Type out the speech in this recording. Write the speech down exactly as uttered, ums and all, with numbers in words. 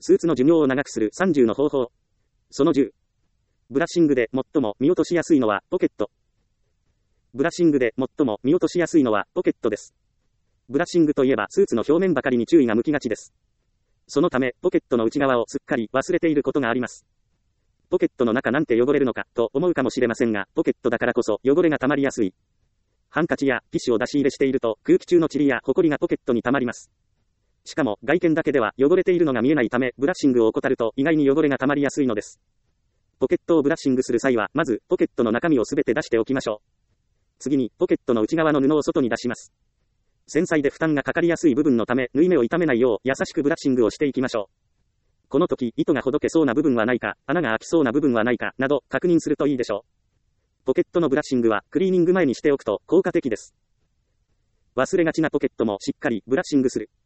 スーツの寿命を長くするさんじゅうの方法。そのじゅう。ブラッシングで最も見落としやすいのはポケット。ブラッシングで最も見落としやすいのはポケットです。ブラッシングといえばスーツの表面ばかりに注意が向きがちです。そのため、ポケットの内側をすっかり忘れていることがあります。ポケットの中なんて汚れるのかと思うかもしれませんが、ポケットだからこそ汚れが溜まりやすい。ハンカチやティッシュを出し入れしていると空気中の塵やホコリがポケットに溜まります。しかも外見だけでは汚れているのが見えないため、ブラッシングを怠ると意外に汚れが溜まりやすいのです。ポケットをブラッシングする際は、まずポケットの中身をすべて出しておきましょう。次にポケットの内側の布を外に出します。繊細で負担がかかりやすい部分のため、縫い目を傷めないよう優しくブラッシングをしていきましょう。この時、糸がほどけそうな部分はないか、穴が開きそうな部分はないかなど確認するといいでしょう。ポケットのブラッシングはクリーニング前にしておくと効果的です。忘れがちなポケットもしっかりブラッシングする。